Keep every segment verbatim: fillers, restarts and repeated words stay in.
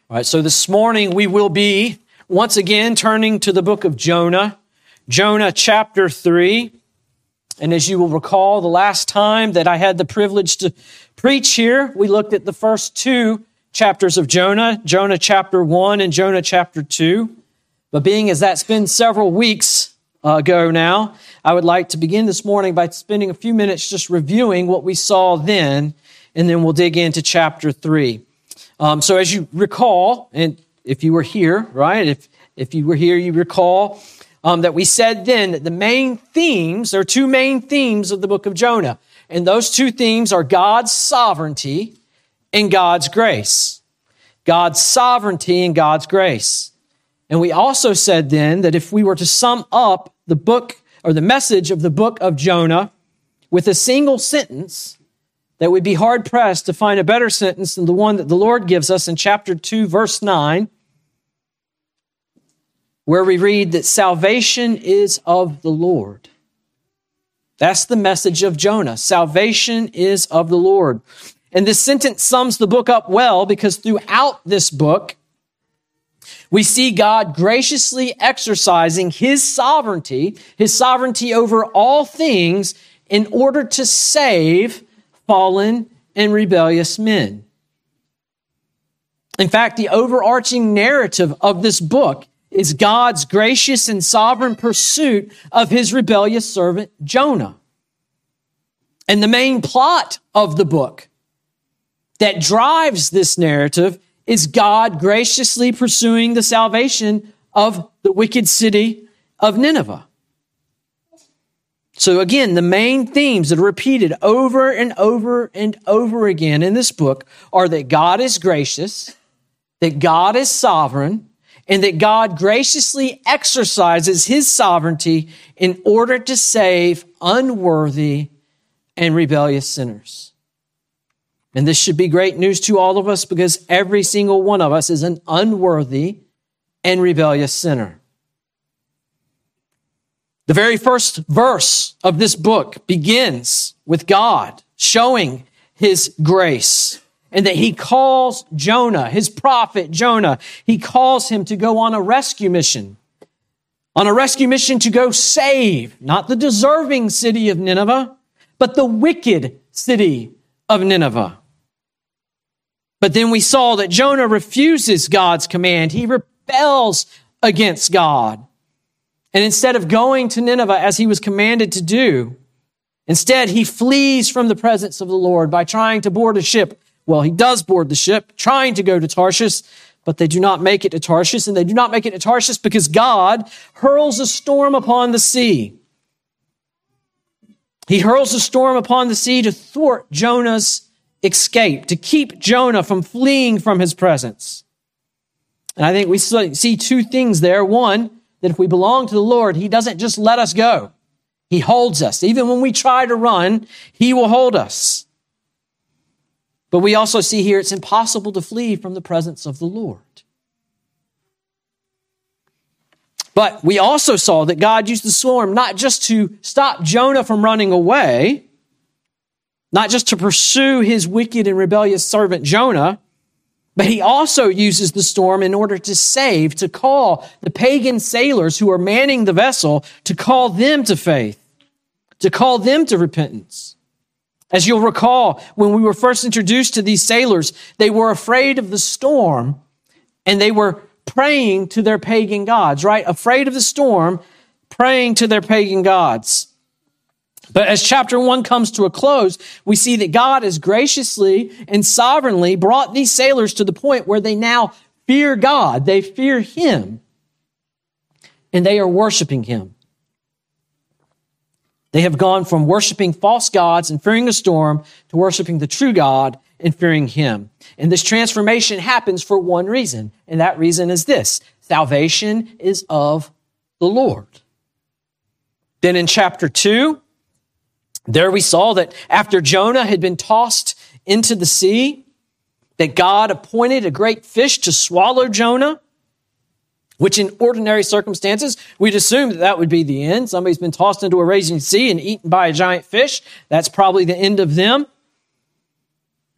All right, so this morning we will be once again turning to the book of Jonah, Jonah chapter three. And as you will recall, the last time that I had the privilege to preach here, we looked at the first two chapters of Jonah, Jonah chapter one and Jonah chapter two. But being as that's been several weeks ago now, I would like to begin this morning by spending a few minutes just reviewing what we saw then, and then we'll dig into chapter three. Um, so as you recall, and if you were here, right, if if you were here, you recall um, that we said then that the main themes, there are two main themes of the book of Jonah. And those two themes are God's sovereignty and God's grace. God's sovereignty and God's grace. And we also said then that if we were to sum up the book or the message of the book of Jonah with a single sentence, that we'd be hard-pressed to find a better sentence than the one that the Lord gives us in chapter two, verse nine, where we read that salvation is of the Lord. That's the message of Jonah. Salvation is of the Lord. And this sentence sums the book up well because throughout this book, we see God graciously exercising His sovereignty, His sovereignty over all things in order to save fallen and rebellious men. In fact, the overarching narrative of this book is God's gracious and sovereign pursuit of His rebellious servant Jonah. And the main plot of the book that drives this narrative is God graciously pursuing the salvation of the wicked city of Nineveh. So again, the main themes that are repeated over and over and over again in this book are that God is gracious, that God is sovereign, and that God graciously exercises His sovereignty in order to save unworthy and rebellious sinners. And this should be great news to all of us because every single one of us is an unworthy and rebellious sinner. The very first verse of this book begins with God showing His grace and that He calls Jonah, His prophet Jonah, He calls him to go on a rescue mission. On a rescue mission to go save, not the deserving city of Nineveh, but the wicked city of Nineveh. But then we saw that Jonah refuses God's command. He rebels against God. And instead of going to Nineveh as he was commanded to do, instead he flees from the presence of the Lord by trying to board a ship. Well, he does board the ship, trying to go to Tarshish, but they do not make it to Tarshish. And they do not make it to Tarshish because God hurls a storm upon the sea. He hurls a storm upon the sea to thwart Jonah's escape, to keep Jonah from fleeing from his presence. And I think we see two things there. One, that if we belong to the Lord, He doesn't just let us go. He holds us. Even when we try to run, He will hold us. But we also see here it's impossible to flee from the presence of the Lord. But we also saw that God used the storm not just to stop Jonah from running away, not just to pursue His wicked and rebellious servant Jonah, but He also uses the storm in order to save, to call the pagan sailors who are manning the vessel, to call them to faith, to call them to repentance. As you'll recall, when we were first introduced to these sailors, they were afraid of the storm and they were praying to their pagan gods, right? Afraid of the storm, praying to their pagan gods. But as chapter one comes to a close, we see that God has graciously and sovereignly brought these sailors to the point where they now fear God. They fear Him. And they are worshiping Him. They have gone from worshiping false gods and fearing the storm to worshiping the true God and fearing Him. And this transformation happens for one reason. And that reason is this: salvation is of the Lord. Then in chapter two, there we saw that after Jonah had been tossed into the sea, that God appointed a great fish to swallow Jonah, which in ordinary circumstances, we'd assume that that would be the end. Somebody's been tossed into a raging sea and eaten by a giant fish. That's probably the end of them.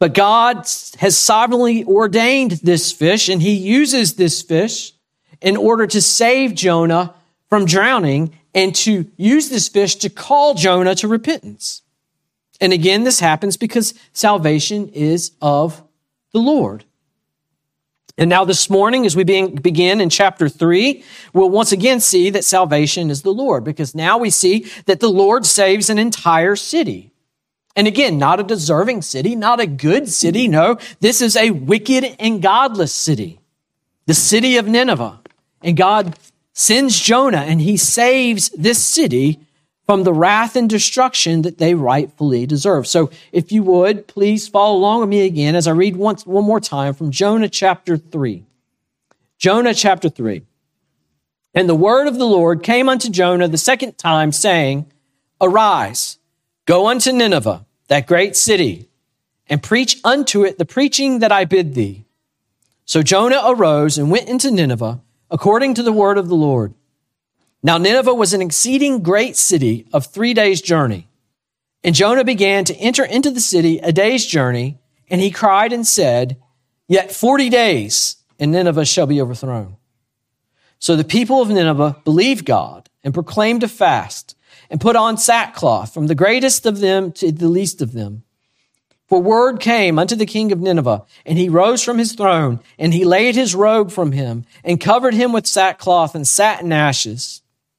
But God has sovereignly ordained this fish, and he uses this fish in order to save Jonah from drowning and to use this fish to call Jonah to repentance. And again, this happens because salvation is of the Lord. And now this morning, as we begin in chapter three, we'll once again see that salvation is the Lord, because now we see that the Lord saves an entire city. And again, not a deserving city, not a good city. No, this is a wicked and godless city, the city of Nineveh. And God sends Jonah, and he saves this city from the wrath and destruction that they rightfully deserve. So if you would, please follow along with me again as I read once, one more time from Jonah chapter three. Jonah chapter three. And the word of the Lord came unto Jonah the second time, saying, Arise, go unto Nineveh, that great city, and preach unto it the preaching that I bid thee. So Jonah arose and went into Nineveh, according to the word of the Lord. Now Nineveh was an exceeding great city of three days' journey. And Jonah began to enter into the city a day's journey, and he cried and said, Yet forty days, and Nineveh shall be overthrown. So the people of Nineveh believed God and proclaimed a fast and put on sackcloth from the greatest of them to the least of them. For word came unto the king of Nineveh, and he rose from his throne, and he laid his robe from him, and covered him with sackcloth and sat in ashes.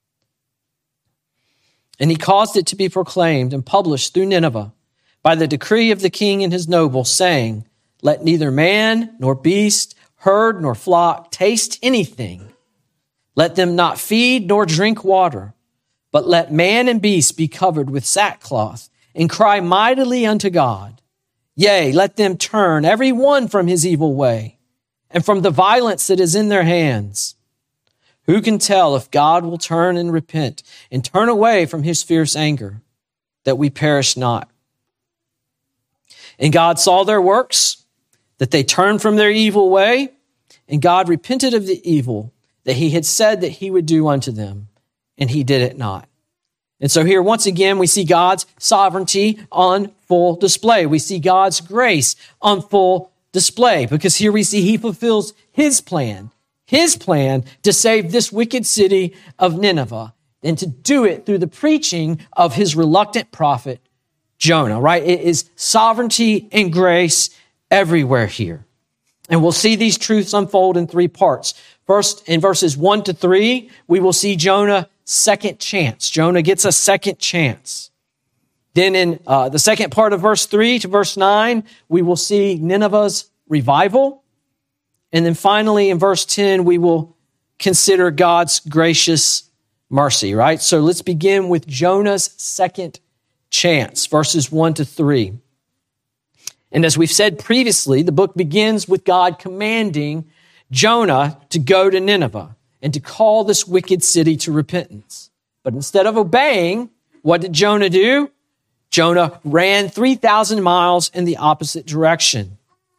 And he caused it to be proclaimed and published through Nineveh by the decree of the king and his nobles, saying, Let neither man nor beast, herd nor flock taste anything. Let them not feed nor drink water, but let man and beast be covered with sackcloth and cry mightily unto God. Yea, let them turn every one from his evil way and from the violence that is in their hands. Who can tell if God will turn and repent and turn away from his fierce anger, that we perish not? And God saw their works, that they turned from their evil way, and God repented of the evil that he had said that he would do unto them, and he did it not. And so here, once again, we see God's sovereignty on full display. We see God's grace on full display, because here we see he fulfills his plan. His plan to save this wicked city of Nineveh, and to do it through the preaching of his reluctant prophet, Jonah, right? It is sovereignty and grace everywhere here. And we'll see these truths unfold in three parts. First, in verses one to three, we will see Jonah's second chance. Jonah gets a second chance. Then in uh, the second part of verse three to verse nine, we will see Nineveh's revival. And then finally, in verse ten, we will consider God's gracious mercy, right? So let's begin with Jonah's second chance, verses one to three. And as we've said previously, the book begins with God commanding Jonah to go to Nineveh and to call this wicked city to repentance. But instead of obeying, what did Jonah do? Jonah ran three thousand miles in the opposite direction.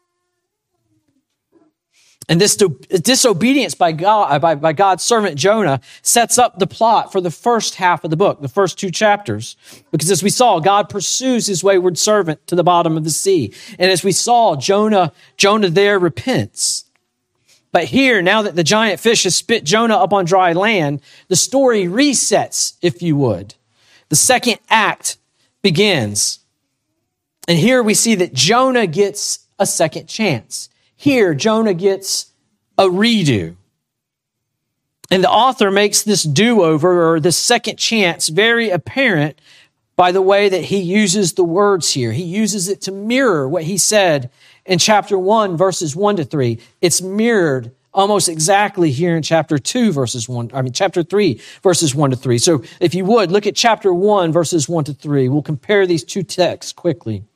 And this disobedience by God, by, by God's servant Jonah, sets up the plot for the first half of the book, the first two chapters. Because as we saw, God pursues his wayward servant to the bottom of the sea. And as we saw, Jonah, Jonah there repents. But here, now that the giant fish has spit Jonah up on dry land, the story resets, if you would. The second act begins. And here we see that Jonah gets a second chance. Here, Jonah gets a redo. And the author makes this do-over, or this second chance, very apparent by the way that he uses the words here. He uses it to mirror what he said in chapter one, verses one to three. It's mirrored almost exactly here in chapter two, verses one, I mean, chapter three, verses one to three. So if you would, look at chapter one, verses one to three. We'll compare these two texts quickly.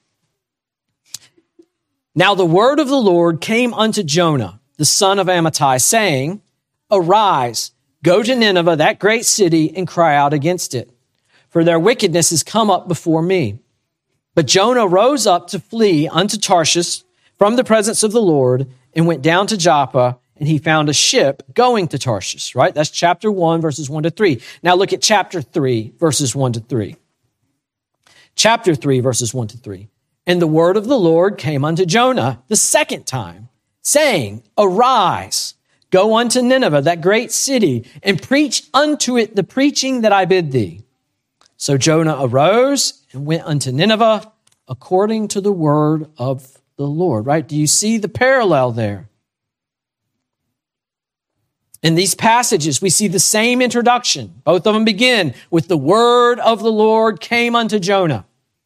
Now the word of the Lord came unto Jonah, the son of Amittai, saying, Arise, go to Nineveh, that great city, and cry out against it, for their wickedness is come up before me. But Jonah rose up to flee unto Tarshish from the presence of the Lord, and went down to Joppa, and he found a ship going to Tarshish, right? That's chapter one, verses one to three. Now look at chapter three, verses one to three. Chapter three, verses one to three. And the word of the Lord came unto Jonah the second time, saying, Arise, go unto Nineveh, that great city, and preach unto it the preaching that I bid thee. So Jonah arose and went unto Nineveh according to the word of the Lord. Right? Do you see the parallel there? In these passages, we see the same introduction. Both of them begin with the word of the Lord came unto Jonah.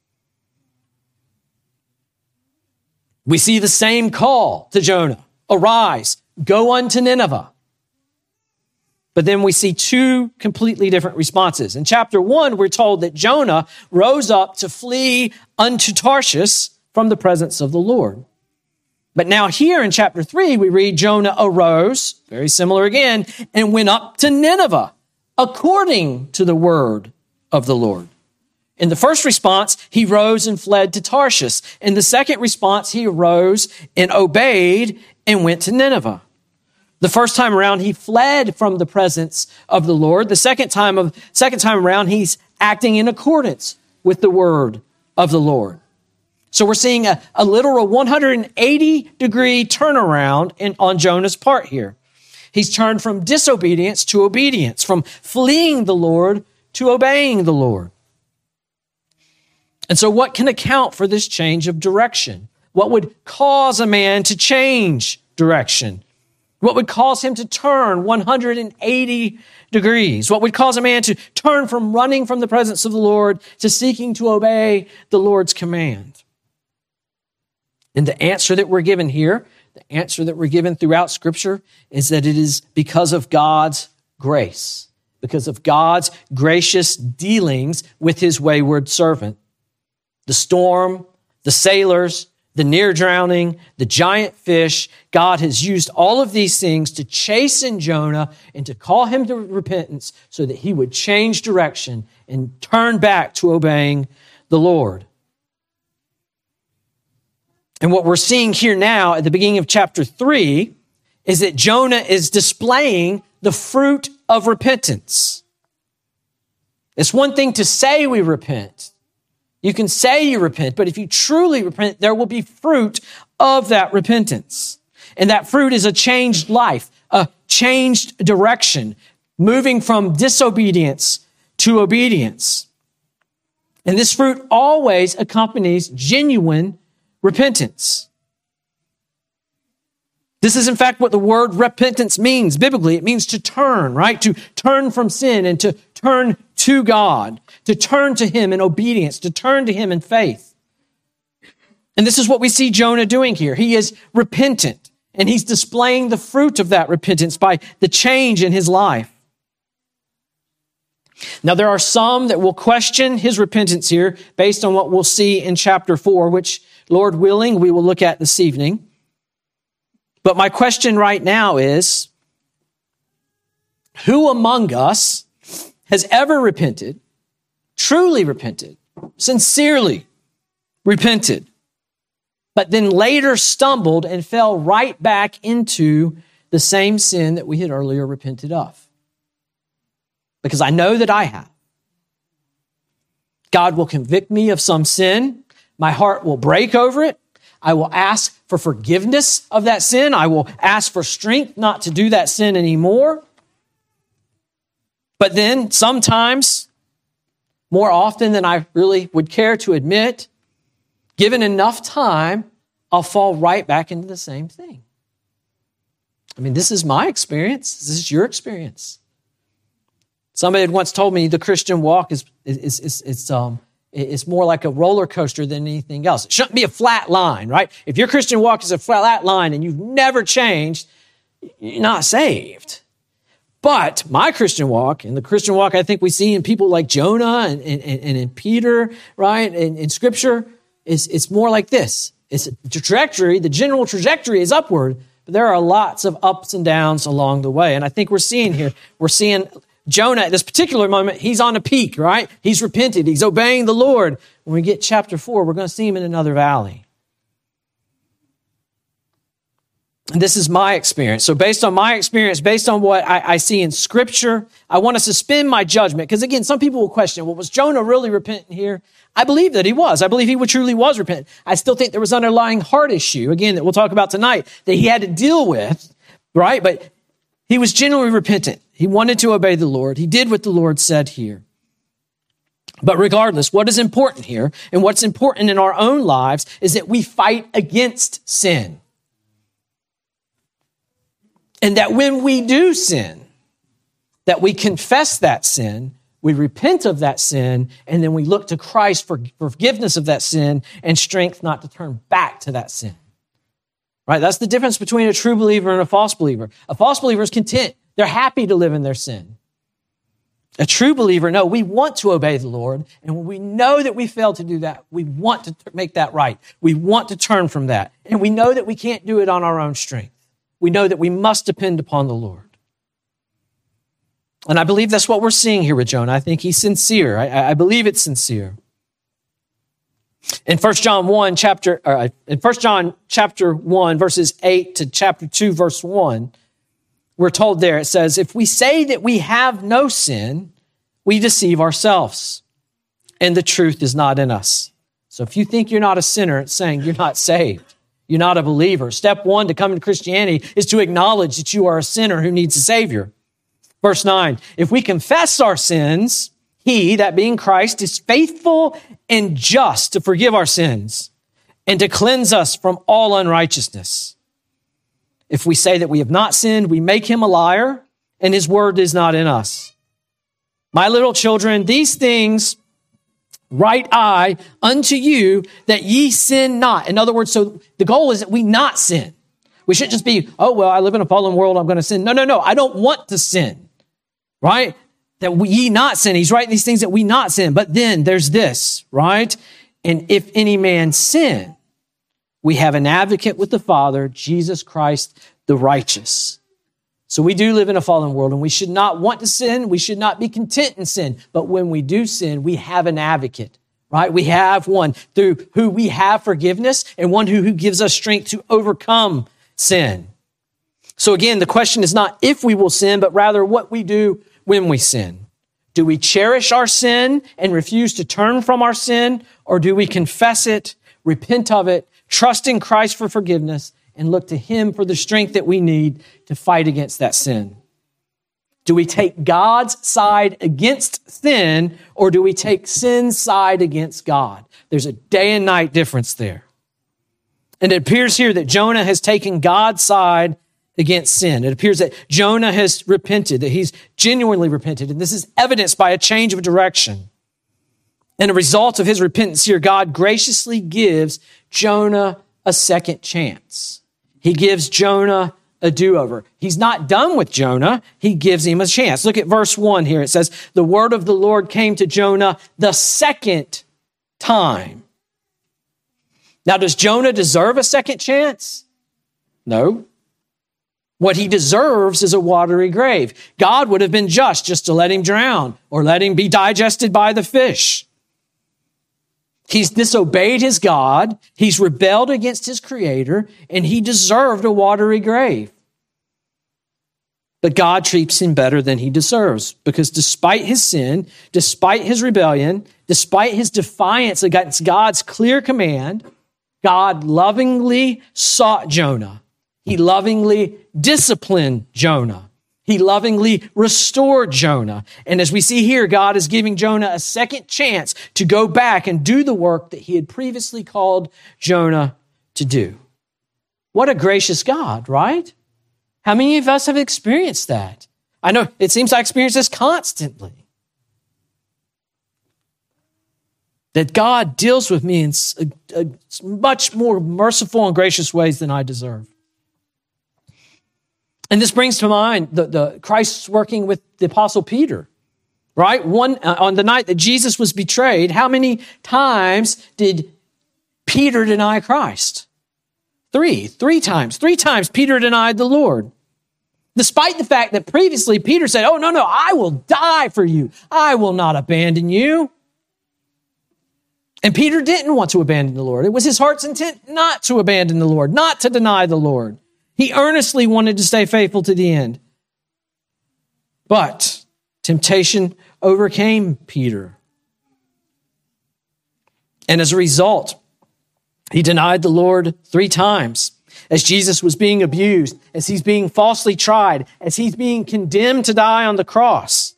We see the same call to Jonah. Arise, go unto Nineveh. But then we see two completely different responses. In chapter one, we're told that Jonah rose up to flee unto Tarshish from the presence of the Lord. But now here in chapter three, we read Jonah arose, very similar again, and went up to Nineveh according to the word of the Lord. In the first response, he rose and fled to Tarshish. In the second response, he arose and obeyed and went to Nineveh. The first time around, he fled from the presence of the Lord. The second time of second time around, he's acting in accordance with the word of the Lord. So we're seeing a, a literal one hundred eighty degree turnaround in, on Jonah's part here. He's turned from disobedience to obedience, from fleeing the Lord to obeying the Lord. And so what can account for this change of direction? What would cause a man to change direction? What would cause him to turn one hundred eighty degrees? What would cause a man to turn from running from the presence of the Lord to seeking to obey the Lord's command? And the answer that we're given here, the answer that we're given throughout Scripture, is that it is because of God's grace, because of God's gracious dealings with his wayward servant. The storm, the sailors, the near drowning, the giant fish, God has used all of these things to chasten Jonah and to call him to repentance so that he would change direction and turn back to obeying the Lord. And what we're seeing here now at the beginning of chapter three is that Jonah is displaying the fruit of repentance. It's one thing to say we repent. You can say you repent, but if you truly repent, there will be fruit of that repentance. And that fruit is a changed life, a changed direction, moving from disobedience to obedience. And this fruit always accompanies genuine repentance. This is in fact what the word repentance means biblically. It means to turn, right? To turn from sin and to turn to God, to turn to him in obedience, to turn to him in faith. And this is what we see Jonah doing here. He is repentant, and he's displaying the fruit of that repentance by the change in his life. Now, there are some that will question his repentance here based on what we'll see in chapter four, which, Lord willing, we will look at this evening. But my question right now is, who among us has ever repented, truly repented, sincerely repented, but then later stumbled and fell right back into the same sin that we had earlier repented of? Because I know that I have. God will convict me of some sin. My heart will break over it. I will ask for forgiveness of that sin. I will ask for strength not to do that sin anymore. But then sometimes, more often than I really would care to admit, given enough time, I'll fall right back into the same thing. I mean, this is my experience. This is your experience. Somebody had once told me the Christian walk is, is, is, is um, it's more like a roller coaster than anything else. It shouldn't be a flat line, right? If your Christian walk is a flat line and you've never changed, you're not saved. But my Christian walk, and the Christian walk I think we see in people like Jonah and, and, and in Peter, right, in, in Scripture, is it's more like this. It's a trajectory. The general trajectory is upward, but there are lots of ups and downs along the way. And I think we're seeing here, we're seeing Jonah at this particular moment, he's on a peak, right? He's repented. He's obeying the Lord. When we get chapter four, we're going to see him in another valley. And this is my experience. So based on my experience, based on what I, I see in Scripture, I want to suspend my judgment. Because again, some people will question, well, was Jonah really repentant here? I believe that he was. I believe he truly was repentant. I still think there was an underlying heart issue, again, that we'll talk about tonight, that he had to deal with, right? But he was genuinely repentant. He wanted to obey the Lord. He did what the Lord said here. But regardless, what is important here and what's important in our own lives is that we fight against sin. And that when we do sin, that we confess that sin, we repent of that sin, and then we look to Christ for forgiveness of that sin and strength not to turn back to that sin. Right? That's the difference between a true believer and a false believer. A false believer is content. They're happy to live in their sin. A true believer, no, we want to obey the Lord, and when we know that we failed to do that, we want to make that right. We want to turn from that, and we know that we can't do it on our own strength. We know that we must depend upon the Lord. And I believe that's what we're seeing here with Jonah. I think he's sincere. I, I believe it's sincere. In First John one, chapter, uh, in First John chapter one, verses eight to chapter two, verse one, we're told there, it says, if we say that we have no sin, we deceive ourselves, and the truth is not in us. So if you think you're not a sinner, it's saying you're not saved. You're not a believer. Step one to come into Christianity is to acknowledge that you are a sinner who needs a Savior. Verse nine, if we confess our sins, he, that being Christ, is faithful and just to forgive our sins and to cleanse us from all unrighteousness. If we say that we have not sinned, we make him a liar, and his word is not in us. My little children, these things write I unto you, that ye sin not. In other words, so the goal is that we not sin. We shouldn't just be, oh, well, I live in a fallen world, I'm going to sin. No, no, no, I don't want to sin, right? That we ye not sin. He's writing these things that we not sin. But then there's this, right? And if any man sin, we have an advocate with the Father, Jesus Christ, the righteous. So we do live in a fallen world, and we should not want to sin. We should not be content in sin. But when we do sin, we have an advocate, right? We have one through who we have forgiveness, and one who, who gives us strength to overcome sin. So again, the question is not if we will sin, but rather what we do when we sin. Do we cherish our sin and refuse to turn from our sin, or do we confess it, repent of it, trust in Christ for forgiveness, and look to him for the strength that we need to fight against that sin? Do we take God's side against sin, or do we take sin's side against God? There's a day and night difference there. And it appears here that Jonah has taken God's side against sin. It appears that Jonah has repented, that he's genuinely repented, and this is evidenced by a change of direction. And a result of his repentance here, God graciously gives Jonah a second chance. He gives Jonah a do-over. He's not done with Jonah. He gives him a chance. Look at verse one here. It says, the word of the Lord came to Jonah the second time. Now, does Jonah deserve a second chance? No. What he deserves is a watery grave. God would have been just just to let him drown or let him be digested by the fish. He's disobeyed his God, he's rebelled against his Creator, and he deserved a watery grave. But God treats him better than he deserves, because despite his sin, despite his rebellion, despite his defiance against God's clear command, God lovingly sought Jonah. He lovingly disciplined Jonah. He lovingly restored Jonah. And as we see here, God is giving Jonah a second chance to go back and do the work that he had previously called Jonah to do. What a gracious God, right? How many of us have experienced that? I know it seems I experience this constantly. That God deals with me in a, a much more merciful and gracious ways than I deserve. And this brings to mind the, the Christ's working with the Apostle Peter, right? One uh, on the night that Jesus was betrayed, how many times did Peter deny Christ? Three, three times. Three times Peter denied the Lord. Despite the fact that previously Peter said, oh, no, no, I will die for you. I will not abandon you. And Peter didn't want to abandon the Lord. It was his heart's intent not to abandon the Lord, not to deny the Lord. He earnestly wanted to stay faithful to the end. But temptation overcame Peter. And as a result, he denied the Lord three times as Jesus was being abused, as he's being falsely tried, as he's being condemned to die on the cross,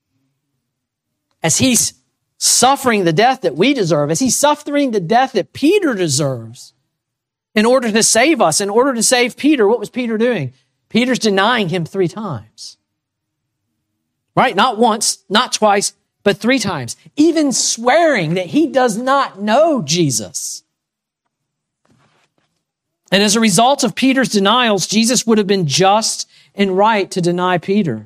as he's suffering the death that we deserve, as he's suffering the death that Peter deserves in order to save us, in order to save Peter. What was Peter doing? Peter's denying him three times. Right? Not once, not twice, but three times. Even swearing that he does not know Jesus. And as a result of Peter's denials, Jesus would have been just and right to deny Peter.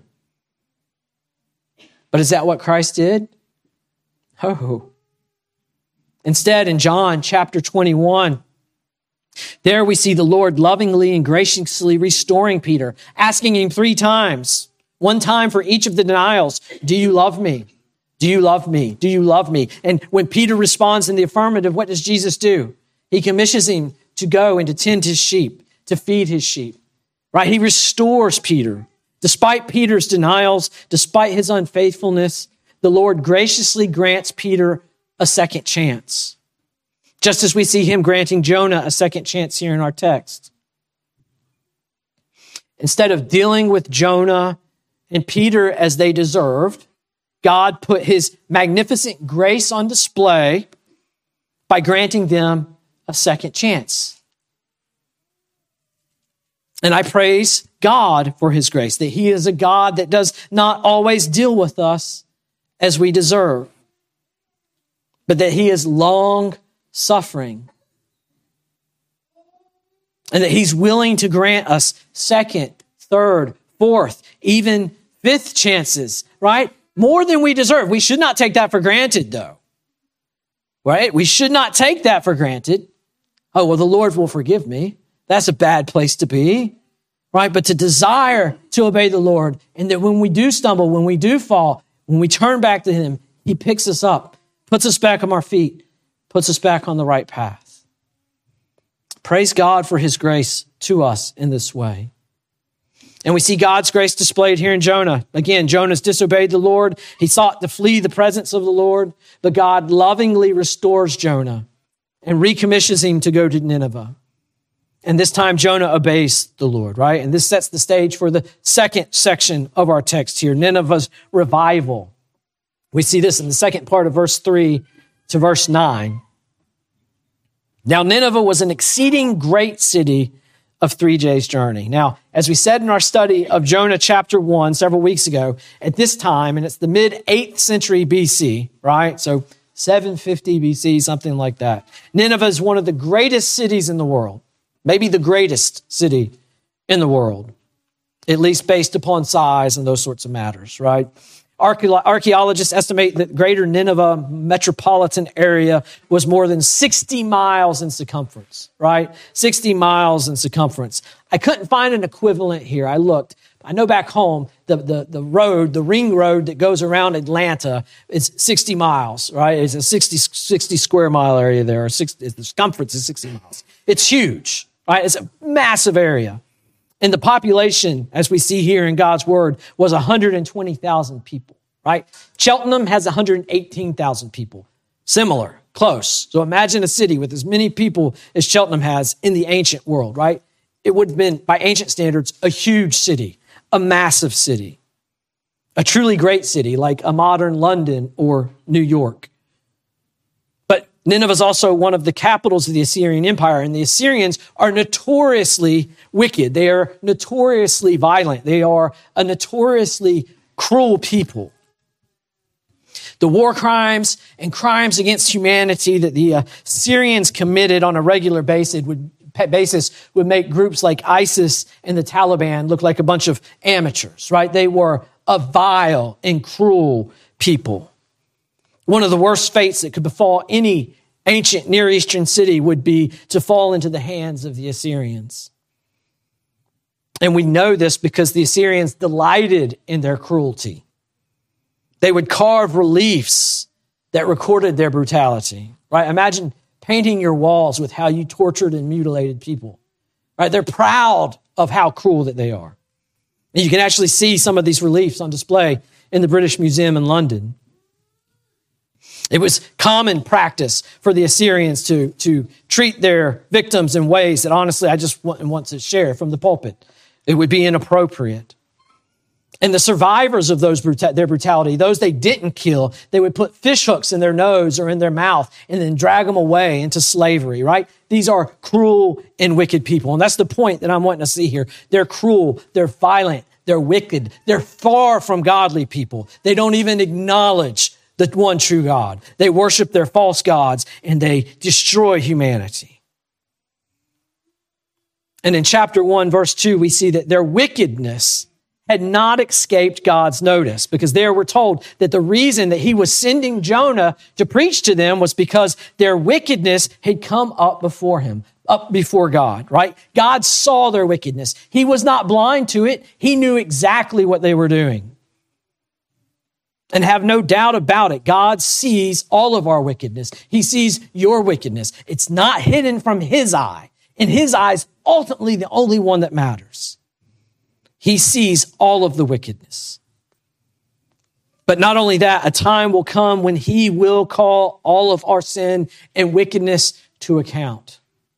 But is that what Christ did? Oh. Instead, in John chapter twenty-one, there we see the Lord lovingly and graciously restoring Peter, asking him three times, one time for each of the denials, do you love me? Do you love me? Do you love me? And when Peter responds in the affirmative, what does Jesus do? He commissions him to go and to tend his sheep, to feed his sheep, right? He restores Peter. Despite Peter's denials, despite his unfaithfulness, the Lord graciously grants Peter a second chance, just as we see him granting Jonah a second chance here in our text. Instead of dealing with Jonah and Peter as they deserved, God put his magnificent grace on display by granting them a second chance. And I praise God for his grace, that he is a God that does not always deal with us as we deserve, but that he is long suffering, and that he's willing to grant us second, third, fourth, even fifth chances, right? More than we deserve. We should not take that for granted, though, right? We should not take that for granted. Oh, well, the Lord will forgive me. That's a bad place to be, right? But to desire to obey the Lord, and that when we do stumble, when we do fall, when we turn back to him, he picks us up, puts us back on our feet, puts us back on the right path. Praise God for his grace to us in this way. And we see God's grace displayed here in Jonah. Again, Jonah's disobeyed the Lord. He sought to flee the presence of the Lord, but God lovingly restores Jonah and recommissions him to go to Nineveh. And this time Jonah obeys the Lord, right? And this sets the stage for the second section of our text here, Nineveh's revival. We see this in the second part of verse three to verse nine. Now, Nineveh was an exceeding great city of three days' journey. Now, as we said in our study of Jonah chapter one several weeks ago, at this time, and it's the mid-eighth century B C, right? So seven fifty B C, something like that. Nineveh is one of the greatest cities in the world, maybe the greatest city in the world, at least based upon size and those sorts of matters, right? Archaeologists estimate that greater Nineveh metropolitan area was more than sixty miles in circumference, right? sixty miles in circumference. I couldn't find an equivalent here. I looked. I know back home, the, the, the road, the ring road that goes around Atlanta is sixty miles, right? It's a sixty, sixty square mile area there. Or sixty, the circumference is sixty miles. It's huge, right? It's a massive area. And the population, as we see here in God's word, was one hundred twenty thousand people, right? Cheltenham has one hundred eighteen thousand people. Similar, close. So imagine a city with as many people as Cheltenham has in the ancient world, right? It would have been, by ancient standards, a huge city, a massive city, a truly great city like a modern London or New York. But Nineveh is also one of the capitals of the Assyrian Empire, and the Assyrians are notoriously wicked. They are notoriously violent. They are a notoriously cruel people. The war crimes and crimes against humanity that the Assyrians committed on a regular basis would, basis would make groups like ISIS and the Taliban look like a bunch of amateurs, right? They were a vile and cruel people. One of the worst fates that could befall any ancient Near Eastern city would be to fall into the hands of the Assyrians. And we know this because the Assyrians delighted in their cruelty. They would carve reliefs that recorded their brutality, right? Imagine painting your walls with how you tortured and mutilated people, right? They're proud of how cruel that they are. And you can actually see some of these reliefs on display in the British Museum in London. It was common practice for the Assyrians to, to treat their victims in ways that honestly I just want, want to share from the pulpit. It would be inappropriate. And the survivors of those bruta- their brutality, those they didn't kill, they would put fish hooks in their nose or in their mouth and then drag them away into slavery, right? These are cruel and wicked people. And that's the point that I'm wanting to see here. They're cruel, they're violent, they're wicked, they're far from godly people. They don't even acknowledge the one true God. They worship their false gods and they destroy humanity. And in chapter one, verse two, we see that their wickedness had not escaped God's notice, because there we're told that the reason that he was sending Jonah to preach to them was because their wickedness had come up before him, up before God, right? God saw their wickedness. He was not blind to it. He knew exactly what they were doing. And have no doubt about it, God sees all of our wickedness. He sees your wickedness. It's not hidden from his eye. In his eyes, ultimately the only one that matters. He sees all of the wickedness. But not only that, a time will come when he will call all of our sin and wickedness to account.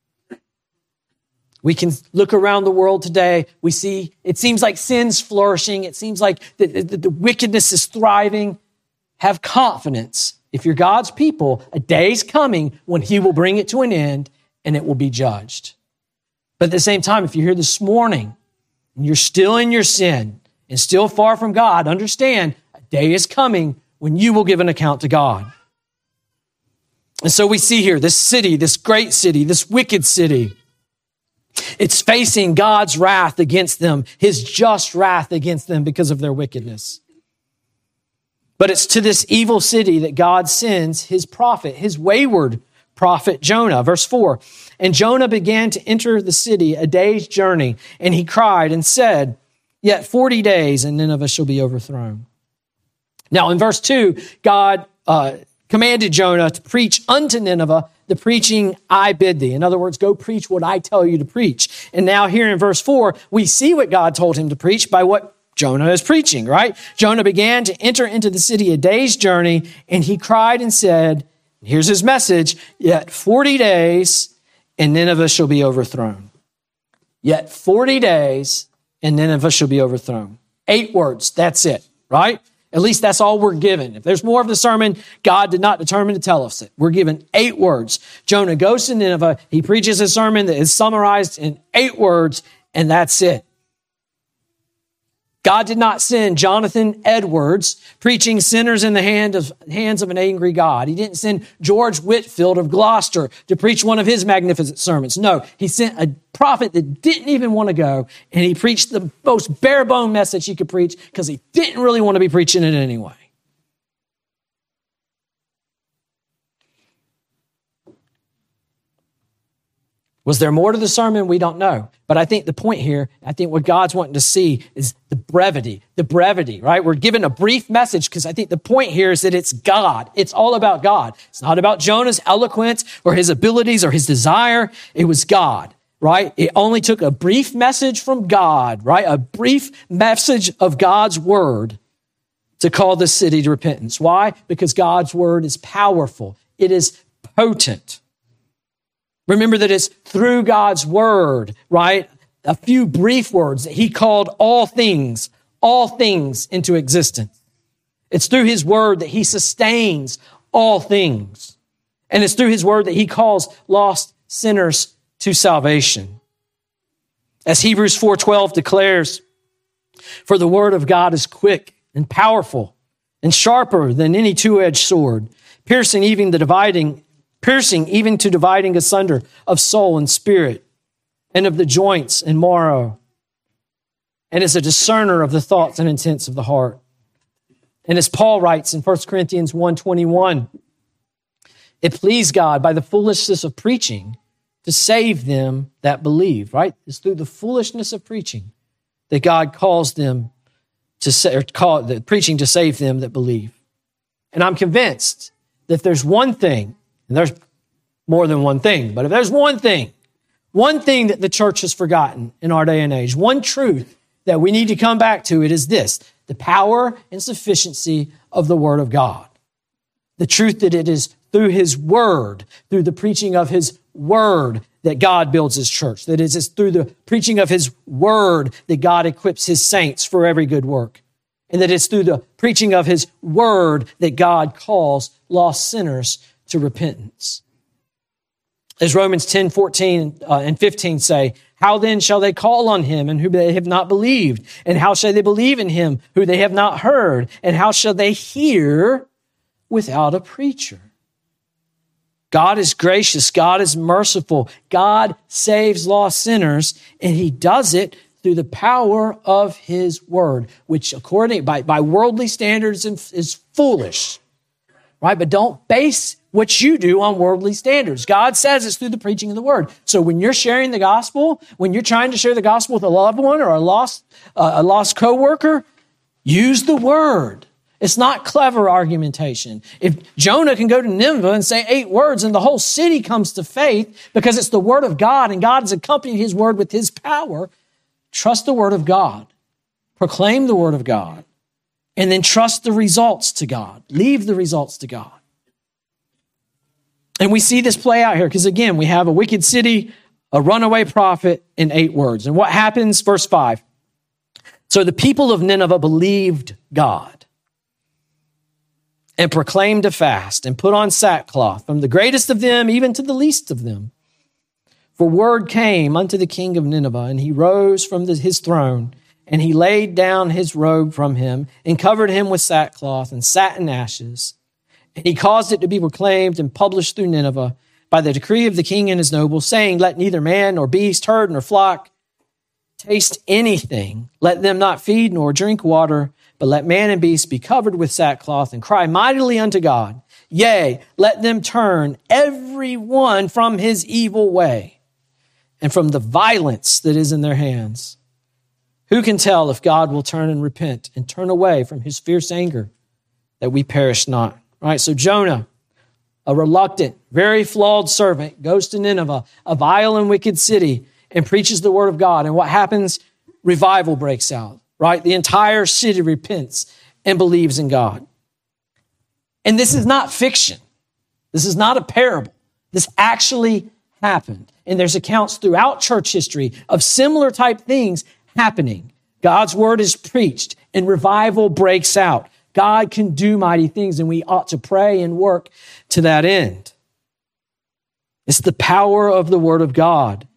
We can look around the world today. We see, it seems like sin's flourishing. It seems like the, the, the wickedness is thriving. Have confidence. If you're God's people, a day's coming when he will bring it to an end and it will be judged. But at the same time, if you're here this morning and you're still in your sin and still far from God, understand a day is coming when you will give an account to God. And so we see here this city, this great city, this wicked city. It's facing God's wrath against them, his just wrath against them because of their wickedness. But it's to this evil city that God sends his prophet, his wayward prophet Jonah. Verse four, and Jonah began to enter the city a day's journey, and he cried and said, yet forty days and Nineveh shall be overthrown. Now in verse two, God uh, commanded Jonah to preach unto Nineveh the preaching I bid thee. In other words, go preach what I tell you to preach. And now here in verse four, we see what God told him to preach by what Jonah is preaching, right? Jonah began to enter into the city a day's journey, and he cried and said, here's his message, yet forty days and Nineveh shall be overthrown. Yet forty days and Nineveh shall be overthrown. Eight words, that's it, right? At least that's all we're given. If there's more of the sermon, God did not determine to tell us it. We're given eight words. Jonah goes to Nineveh. He preaches a sermon that is summarized in eight words, and that's it. God did not send Jonathan Edwards preaching sinners in the hand of, hands of an angry God. He didn't send George Whitfield of Gloucester to preach one of his magnificent sermons. No, he sent a prophet that didn't even want to go, and he preached the most bare-bone message he could preach because he didn't really want to be preaching it anyway. Was there more to the sermon? We don't know. But I think the point here, I think what God's wanting to see is the brevity, the brevity, right? We're given a brief message because I think the point here is that it's God. It's all about God. It's not about Jonah's eloquence or his abilities or his desire. It was God, right? It only took a brief message from God, right? A brief message of God's word to call this city to repentance. Why? Because God's word is powerful. It is potent. Remember that it's through God's word, right? A few brief words that he called all things, all things into existence. It's through his word that he sustains all things. And it's through his word that he calls lost sinners to salvation. As Hebrews four twelve declares, for the word of God is quick and powerful and sharper than any two-edged sword, piercing even the dividing piercing even to dividing asunder of soul and spirit, and of the joints and marrow, and is a discerner of the thoughts and intents of the heart. And as Paul writes in First Corinthians one twenty-one, it pleased God by the foolishness of preaching to save them that believe, right? It's through the foolishness of preaching that God calls them to say, or call the preaching to save them that believe. And I'm convinced that if there's one thing, and there's more than one thing, but if there's one thing one thing that the church has forgotten in our day and age, one truth that we need to come back to, it is this: the power and sufficiency of the Word of God. The truth that it is through His Word, through the preaching of His Word, that God builds His church. That it is through the preaching of His Word that God equips His saints for every good work. And that it's through the preaching of His Word that God calls lost sinners to repentance. As Romans ten, fourteen, uh, and fifteen say, how then shall they call on Him in whom they have not believed? And how shall they believe in Him who they have not heard? And how shall they hear without a preacher? God is gracious. God is merciful. God saves lost sinners, and He does it through the power of His Word, which according by, by worldly standards is foolish, right? But don't base what you do on worldly standards. God says it's through the preaching of the Word. So when you're sharing the gospel, when you're trying to share the gospel with a loved one or a lost uh, a lost coworker, use the Word. It's not clever argumentation. If Jonah can go to Nineveh and say eight words and the whole city comes to faith because it's the Word of God and God has accompanied His Word with His power, trust the Word of God. Proclaim the Word of God. And then trust the results to God. Leave the results to God. And we see this play out here because, again, we have a wicked city, a runaway prophet, and eight words. And what happens? Verse five. So the people of Nineveh believed God and proclaimed a fast and put on sackcloth, from the greatest of them even to the least of them. For word came unto the king of Nineveh, and he rose from the, his throne, and he laid down his robe from him and covered him with sackcloth and sat in ashes. And he caused it to be proclaimed and published through Nineveh by the decree of the king and his nobles, saying, let neither man nor beast, herd nor flock taste anything. Let them not feed nor drink water, but let man and beast be covered with sackcloth and cry mightily unto God. Yea, let them turn every one from his evil way and from the violence that is in their hands. Who can tell if God will turn and repent and turn away from His fierce anger, that we perish not? All right, so Jonah, a reluctant, very flawed servant, goes to Nineveh, a vile and wicked city, and preaches the Word of God. And what happens? Revival breaks out, right? The entire city repents and believes in God. And this is not fiction. This is not a parable. This actually happened. And there's accounts throughout church history of similar type things happening. God's Word is preached and revival breaks out. God can do mighty things, and we ought to pray and work to that end. It's the power of the Word of God.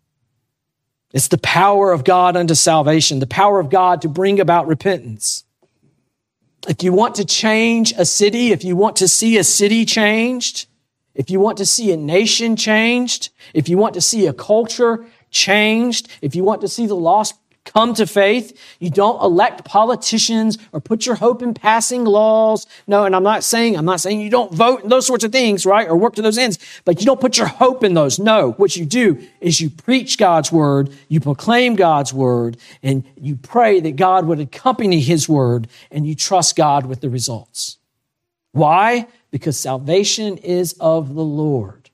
It's the power of God unto salvation, the power of God to bring about repentance. If you want to change a city, if you want to see a city changed, if you want to see a nation changed, if you want to see a culture changed, if you want to see the lost come to faith, you don't elect politicians or put your hope in passing laws. No, and I'm not saying, I'm not saying you don't vote and those sorts of things, right? Or work to those ends, but you don't put your hope in those. No, what you do is you preach God's Word, you proclaim God's Word, and you pray that God would accompany His Word, and you trust God with the results. Why? Because salvation is of the Lord.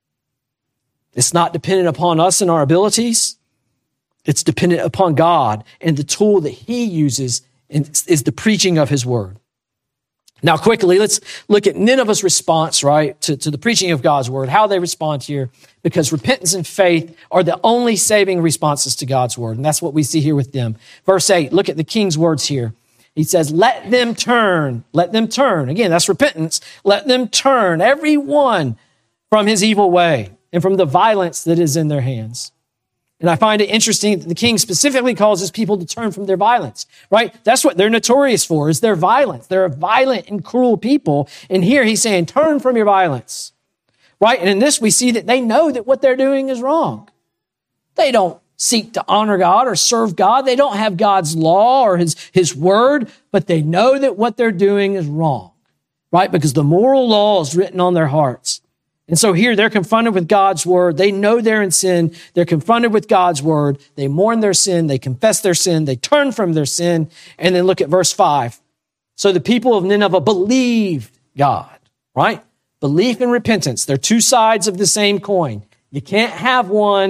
It's not dependent upon us and our abilities. It's dependent upon God, and the tool that He uses is the preaching of His Word. Now, quickly, let's look at Nineveh's response, right, to, to the preaching of God's Word, how they respond here, because repentance and faith are the only saving responses to God's Word, and that's what we see here with them. Verse eight, look at the king's words here. He says, let them turn, let them turn. Again, that's repentance. Let them turn, every one, from his evil way and from the violence that is in their hands. And I find it interesting that the king specifically calls his people to turn from their violence, right? That's what they're notorious for, is their violence. They're a violent and cruel people. And here he's saying, turn from your violence, right? And in this, we see that they know that what they're doing is wrong. They don't seek to honor God or serve God. They don't have God's law or his, his word, but they know that what they're doing is wrong, right? Because the moral law is written on their hearts. And so here they're confronted with God's word. They know they're in sin. They're confronted with God's word. They mourn their sin. They confess their sin. They turn from their sin. And then look at verse five. So the people of Nineveh believed God, right? Belief and repentance. They're two sides of the same coin. You can't have one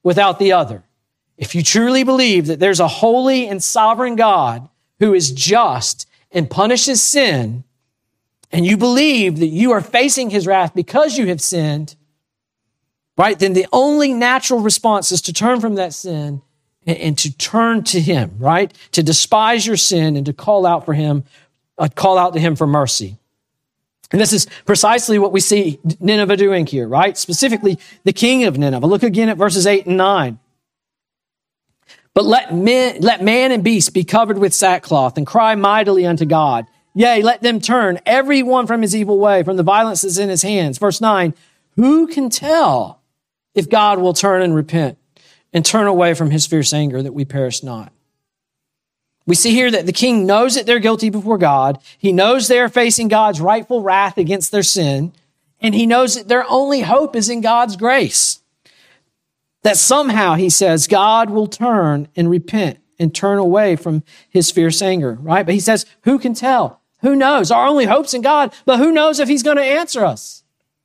without the other. If you truly believe that there's a holy and sovereign God who is just and punishes sin, and you believe that you are facing his wrath because you have sinned, right, then the only natural response is to turn from that sin and, and to turn to him, right? To despise your sin and to call out for him, uh, call out to him for mercy. And this is precisely what we see Nineveh doing here, right? Specifically, the king of Nineveh. Look again at verses eight and nine. But let men, let man and beast be covered with sackcloth and cry mightily unto God. Yea, let them turn every one from his evil way, from the violence that's in his hands. Verse nine, who can tell if God will turn and repent and turn away from his fierce anger that we perish not? We see here that the king knows that they're guilty before God. He knows they're facing God's rightful wrath against their sin. And he knows that their only hope is in God's grace. That somehow, he says, God will turn and repent and turn away from his fierce anger, right? But he says, who can tell? Who knows? Our only hope's in God, but who knows if he's going to answer us?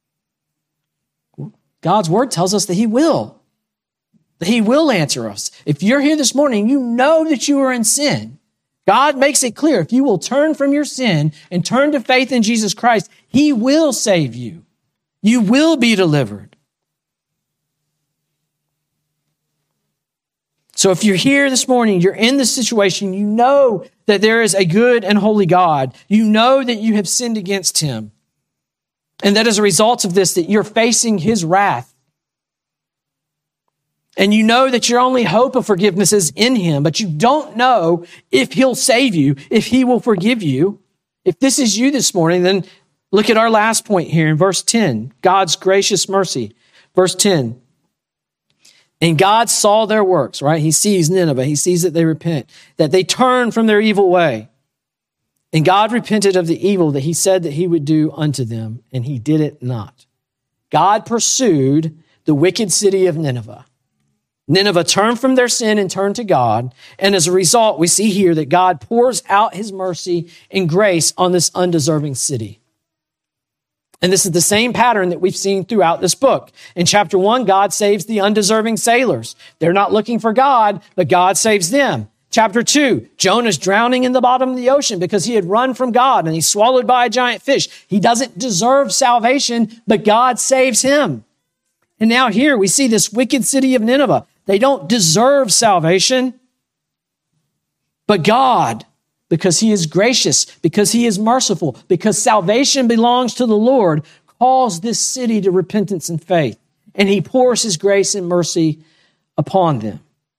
God's word tells us that he will. That he will answer us. If you're here this morning, you know that you are in sin. God makes it clear. If you will turn from your sin and turn to faith in Jesus Christ, he will save you. You will be delivered. So if you're here this morning, you're in this situation, you know that there is a good and holy God. You know that you have sinned against him. And that as a result of this, that you're facing his wrath. And you know that your only hope of forgiveness is in him, but you don't know if he'll save you, if he will forgive you. If this is you this morning, then look at our last point here in verse ten, God's gracious mercy. Verse ten. And God saw their works, right? He sees Nineveh. He sees that they repent, that they turn from their evil way. And God repented of the evil that he said that he would do unto them, and he did it not. God pursued the wicked city of Nineveh. Nineveh turned from their sin and turned to God. And as a result, we see here that God pours out his mercy and grace on this undeserving city. And this is the same pattern that we've seen throughout this book. In chapter one, God saves the undeserving sailors. They're not looking for God, but God saves them. Chapter two, Jonah's drowning in the bottom of the ocean because he had run from God and he's swallowed by a giant fish. He doesn't deserve salvation, but God saves him. And now here we see this wicked city of Nineveh. They don't deserve salvation, but God, because he is gracious, because he is merciful, because salvation belongs to the Lord, calls this city to repentance and faith. And he pours his grace and mercy upon them.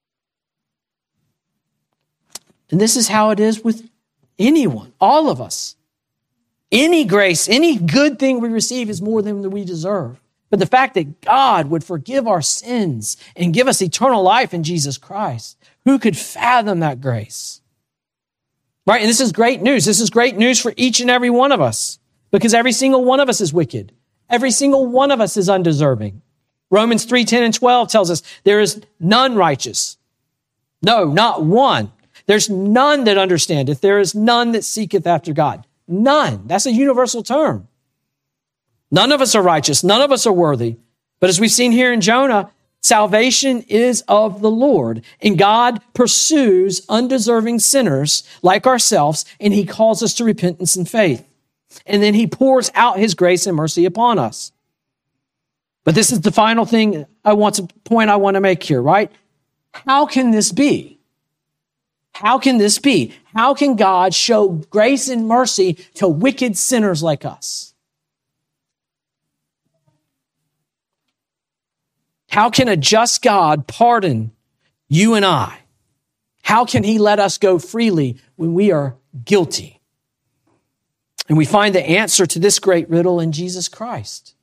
And this is how it is with anyone, all of us. Any grace, any good thing we receive is more than we deserve. But the fact that God would forgive our sins and give us eternal life in Jesus Christ, who could fathom that grace? Right? And this is great news. This is great news for each and every one of us, because every single one of us is wicked. Every single one of us is undeserving. Romans three, ten and twelve tells us there is none righteous. No, not one. There's none that understandeth. There is none that seeketh after God. None. That's a universal term. None of us are righteous. None of us are worthy. But as we've seen here in Jonah, salvation is of the Lord. And God pursues undeserving sinners like ourselves, and he calls us to repentance and faith. And then he pours out his grace and mercy upon us. But this is the final thing I want to point I want to make here, right? How can this be? How can this be? How can God show grace and mercy to wicked sinners like us? How can a just God pardon you and I? How can he let us go freely when we are guilty? And we find the answer to this great riddle in Jesus Christ.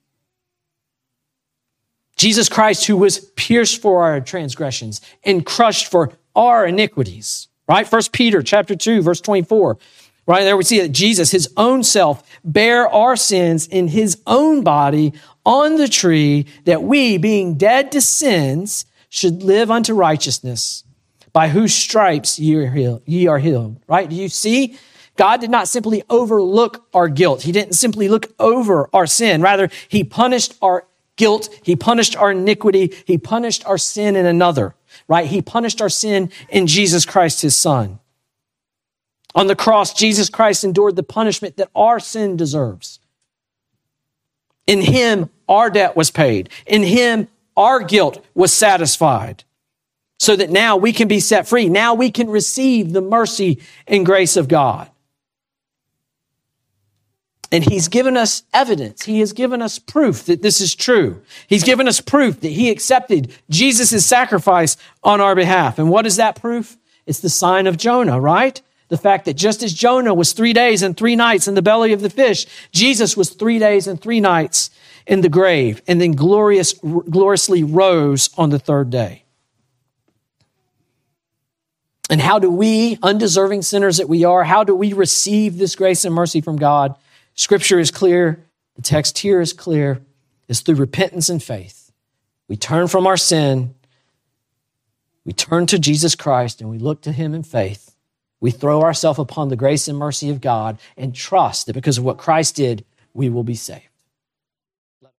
Jesus Christ, who was pierced for our transgressions and crushed for our iniquities. Right? First Peter chapter two, verse twenty-four. Right there we see that Jesus, his own self, bare our sins in his own body on the tree, that we, being dead to sins, should live unto righteousness, by whose stripes ye are healed. Ye are healed. Right? Do you see? God did not simply overlook our guilt. He didn't simply look over our sin. Rather, he punished our guilt. He punished our iniquity. He punished our sin in another, right? He punished our sin in Jesus Christ, his son. On the cross, Jesus Christ endured the punishment that our sin deserves. In him, our debt was paid. In him, our guilt was satisfied. So that now we can be set free. Now we can receive the mercy and grace of God. And he's given us evidence. He has given us proof that this is true. He's given us proof that he accepted Jesus' sacrifice on our behalf. And what is that proof? It's the sign of Jonah, right? The fact that just as Jonah was three days and three nights in the belly of the fish, Jesus was three days and three nights in the grave and then glorious, gloriously rose on the third day. And how do we, undeserving sinners that we are, how do we receive this grace and mercy from God? Scripture is clear. The text here is clear. It's through repentance and faith. We turn from our sin. We turn to Jesus Christ and we look to him in faith. We throw ourselves upon the grace and mercy of God and trust that because of what Christ did, we will be saved.